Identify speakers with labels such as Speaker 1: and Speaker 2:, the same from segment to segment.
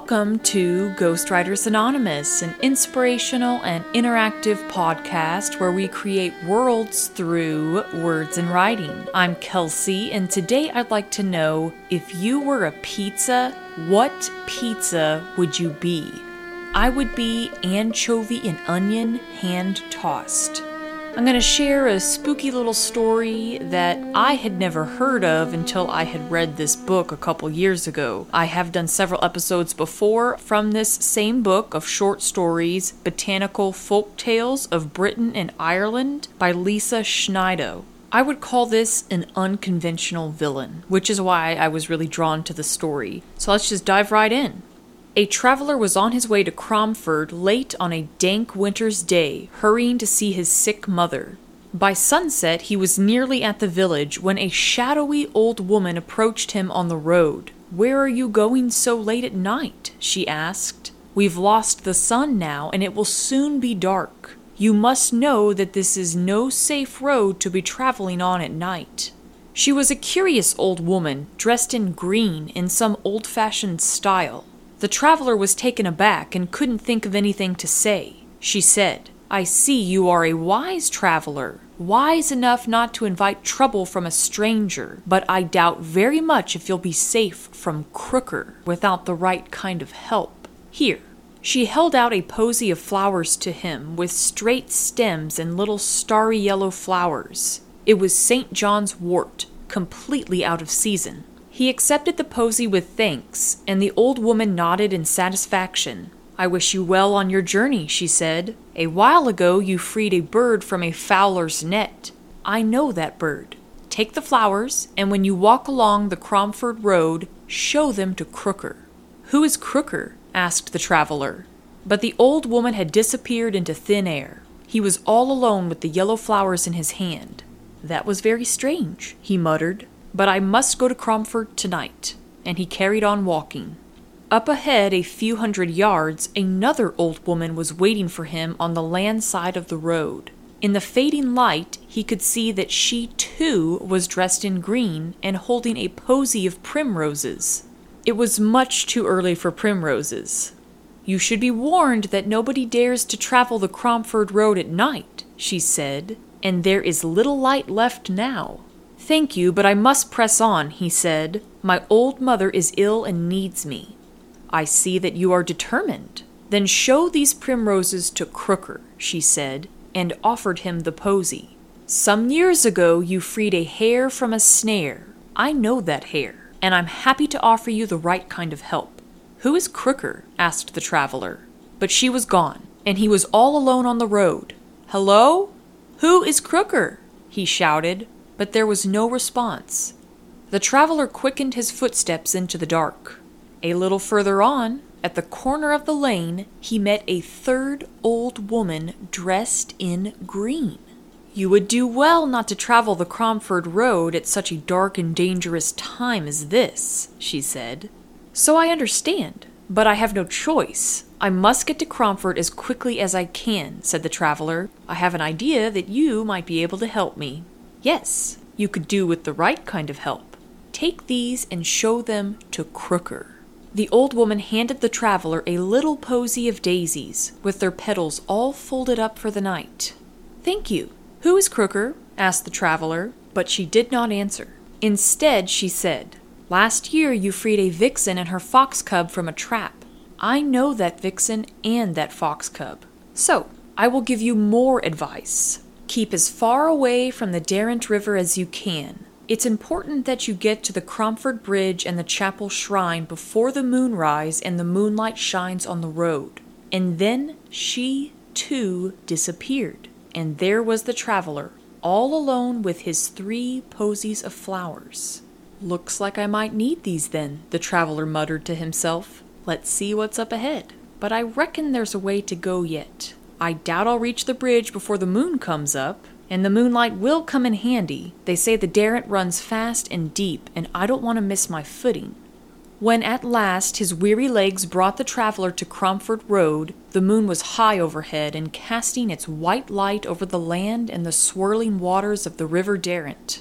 Speaker 1: Welcome to Ghostwriters Anonymous, an inspirational and interactive podcast where we create worlds through words and writing. I'm Kelsey, and today I'd like to know, if you were a pizza, what pizza would you be? I would be anchovy and onion hand-tossed. I'm going to share a spooky little story that I had never heard of until I had read this book a couple years ago. I have done several episodes before from this same book of short stories, Botanical Folk Tales of Britain and Ireland by Lisa Schneido. I would call this an unconventional villain, which is why I was really drawn to the story. So let's just dive right in. A traveler was on his way to Cromford late on a dank winter's day, hurrying to see his sick mother. By sunset, he was nearly at the village when a shadowy old woman approached him on the road. "Where are you going so late at night?" she asked. "We've lost the sun now, and it will soon be dark. You must know that this is no safe road to be traveling on at night." She was a curious old woman, dressed in green in some old-fashioned style. The traveler was taken aback and couldn't think of anything to say. She said, "I see you are a wise traveler, wise enough not to invite trouble from a stranger, but I doubt very much if you'll be safe from Crooker without the right kind of help. Here." She held out a posy of flowers to him with straight stems and little starry yellow flowers. It was St. John's wort, completely out of season. He accepted the posy with thanks, and the old woman nodded in satisfaction. "I wish you well on your journey," she said. "A while ago you freed a bird from a fowler's net. I know that bird. Take the flowers, and when you walk along the Cromford Road, show them to Crooker." "Who is Crooker?" asked the traveler. But the old woman had disappeared into thin air. He was all alone with the yellow flowers in his hand. "That was very strange," he muttered. "But I must go to Cromford tonight," and he carried on walking. Up ahead, a few hundred yards, another old woman was waiting for him on the land side of the road. In the fading light, he could see that she too was dressed in green and holding a posy of primroses. It was much too early for primroses. "You should be warned that nobody dares to travel the Cromford Road at night," she said, "and there is little light left now." "Thank you, but I must press on," he said. "My old mother is ill and needs me." "I see that you are determined. Then show these primroses to Crooker," she said, and offered him the posy. "Some years ago you freed a hare from a snare. I know that hare, and I'm happy to offer you the right kind of help." "Who is Crooker?" asked the traveler. But she was gone, and he was all alone on the road. "Hello? Who is Crooker?" he shouted. But there was no response. The traveler quickened his footsteps into the dark. A little further on, at the corner of the lane, he met a third old woman dressed in green. "You would do well not to travel the Cromford Road at such a dark and dangerous time as this," she said. "So I understand, but I have no choice. I must get to Cromford as quickly as I can," said the traveler. "I have an idea that you might be able to help me." "Yes, you could do with the right kind of help. Take these and show them to Crooker." The old woman handed the traveler a little posy of daisies, with their petals all folded up for the night. "Thank you. Who is Crooker?" asked the traveler, but she did not answer. Instead, she said, "Last year you freed a vixen and her fox cub from a trap. I know that vixen and that fox cub. So, I will give you more advice. Keep as far away from the Derwent River as you can. It's important that you get to the Cromford Bridge and the chapel shrine before the moonrise and the moonlight shines on the road." And then she, too, disappeared, and there was the traveler, all alone with his 3 posies of flowers. "Looks like I might need these then," the traveler muttered to himself. "Let's see what's up ahead. But I reckon there's a way to go yet. I doubt I'll reach the bridge before the moon comes up, and the moonlight will come in handy. They say the Derwent runs fast and deep, and I don't want to miss my footing." When at last his weary legs brought the traveler to Cromford Road, the moon was high overhead and casting its white light over the land and the swirling waters of the River Derwent.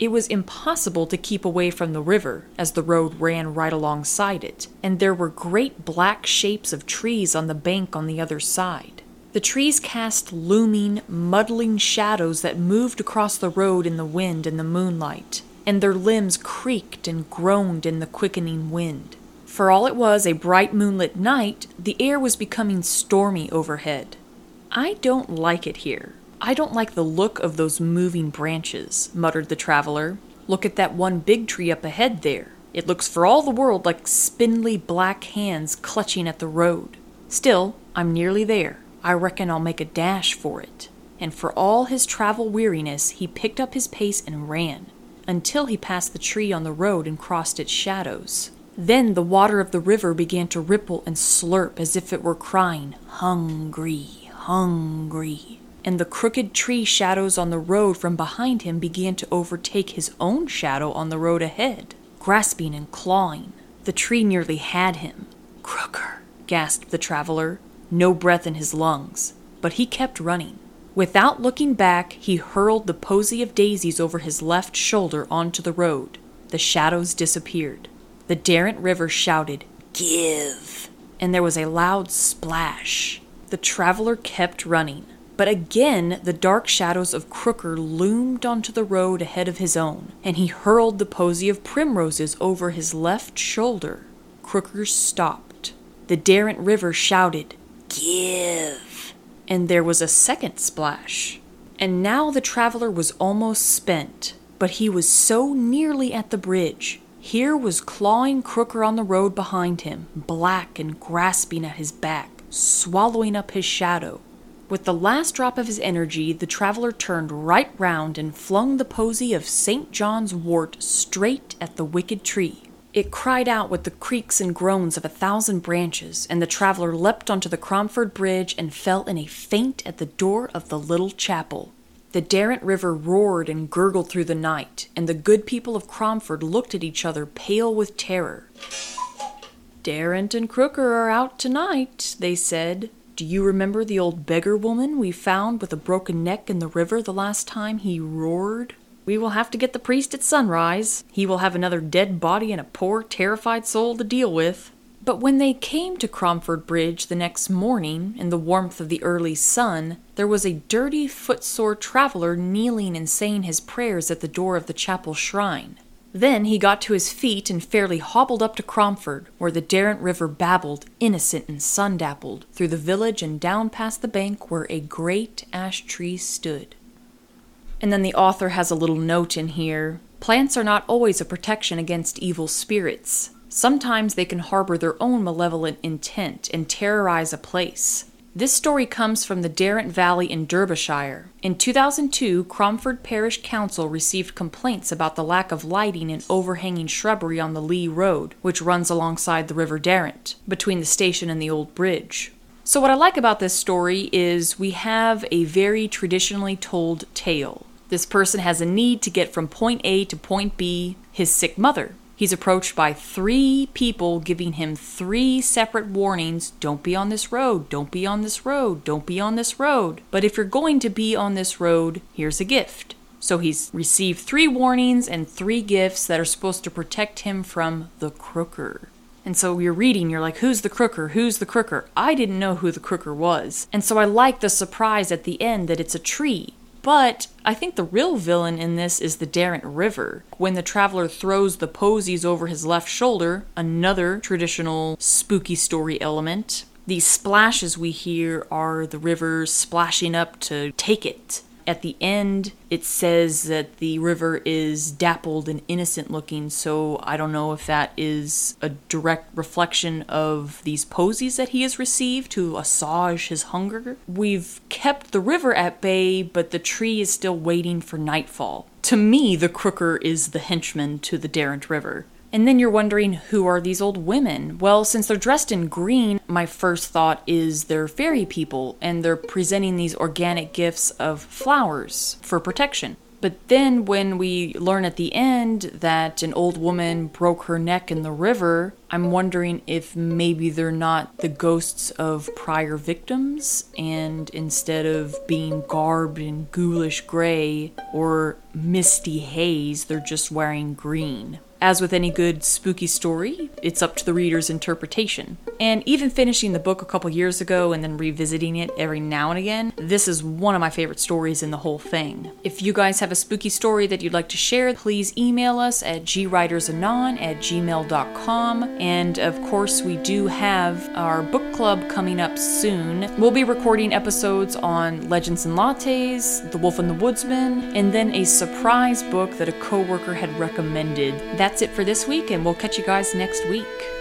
Speaker 1: It was impossible to keep away from the river, as the road ran right alongside it, and there were great black shapes of trees on the bank on the other side. The trees cast looming, muddling shadows that moved across the road in the wind and the moonlight, and their limbs creaked and groaned in the quickening wind. For all it was a bright moonlit night, the air was becoming stormy overhead. "I don't like it here. I don't like the look of those moving branches," muttered the traveler. "Look at that one big tree up ahead there. It looks for all the world like spindly black hands clutching at the road. Still, I'm nearly there. I reckon I'll make a dash for it." And for all his travel weariness, he picked up his pace and ran, until he passed the tree on the road and crossed its shadows. Then the water of the river began to ripple and slurp as if it were crying, "Hungry, hungry." And the crooked tree shadows on the road from behind him began to overtake his own shadow on the road ahead, grasping and clawing. The tree nearly had him. "Crooker," gasped the traveler, no breath in his lungs, but he kept running. Without looking back, he hurled the posy of daisies over his left shoulder onto the road. The shadows disappeared. The Darent River shouted, "Give!" and there was a loud splash. The traveler kept running. But again the dark shadows of Crooker loomed onto the road ahead of his own, and he hurled the posy of primroses over his left shoulder. Crooker stopped. The Darent River shouted, "Give!" and there was a second splash. And now the traveler was almost spent, but he was so nearly at the bridge. Here was clawing Crooker on the road behind him, black and grasping at his back, swallowing up his shadow. With the last drop of his energy, the traveler turned right round and flung the posy of St. John's wort straight at the wicked tree. It cried out with the creaks and groans of 1,000 branches, and the traveler leapt onto the Cromford Bridge and fell in a faint at the door of the little chapel. The Darent River roared and gurgled through the night, and the good people of Cromford looked at each other pale with terror. "Darent and Crooker are out tonight," they said. "Do you remember the old beggar woman we found with a broken neck in the river the last time he roared? We will have to get the priest at sunrise. He will have another dead body and a poor, terrified soul to deal with." But when they came to Cromford Bridge the next morning, in the warmth of the early sun, there was a dirty, footsore traveler kneeling and saying his prayers at the door of the chapel shrine. Then he got to his feet and fairly hobbled up to Cromford, where the Darent River babbled, innocent and sun-dappled, through the village and down past the bank where a great ash tree stood. And then the author has a little note in here. Plants are not always a protection against evil spirits. Sometimes they can harbor their own malevolent intent and terrorize a place. This story comes from the Darent Valley in Derbyshire. In 2002, Cromford Parish Council received complaints about the lack of lighting and overhanging shrubbery on the Lee Road, which runs alongside the River Darent, between the station and the old bridge. So what I like about this story is we have a very traditionally told tale. This person has a need to get from point A to point B, his sick mother. He's approached by 3 people giving him 3 separate warnings. Don't be on this road, don't be on this road, don't be on this road. But if you're going to be on this road, here's a gift. So he's received 3 warnings and 3 gifts that are supposed to protect him from the Crooker. And so you're reading, you're like, who's the Crooker? Who's the Crooker? I didn't know who the Crooker was. And so I like the surprise at the end that it's a tree. But I think the real villain in this is the Darent River. When the traveler throws the posies over his left shoulder, another traditional spooky story element, these splashes we hear are the river splashing up to take it. At the end, it says that the river is dappled and innocent looking, so I don't know if that is a direct reflection of these posies that he has received to assuage his hunger. We've kept the river at bay, but the tree is still waiting for nightfall. To me, the Crooker is the henchman to the Darent River. And then you're wondering, who are these old women? Well, since they're dressed in green, my first thought is they're fairy people, and they're presenting these organic gifts of flowers for protection. But then when we learn at the end that an old woman broke her neck in the river, I'm wondering if maybe they're not the ghosts of prior victims, and instead of being garbed in ghoulish gray or misty haze, they're just wearing green. As with any good spooky story, it's up to the reader's interpretation. And even finishing the book a couple years ago and then revisiting it every now and again, this is one of my favorite stories in the whole thing. If you guys have a spooky story that you'd like to share, please email us at gwritersanon@gmail.com. And of course, we do have our book club coming up soon. We'll be recording episodes on Legends and Lattes, The Wolf and the Woodsman, and then a surprise book that a coworker had recommended. That's it for this week, and we'll catch you guys next week.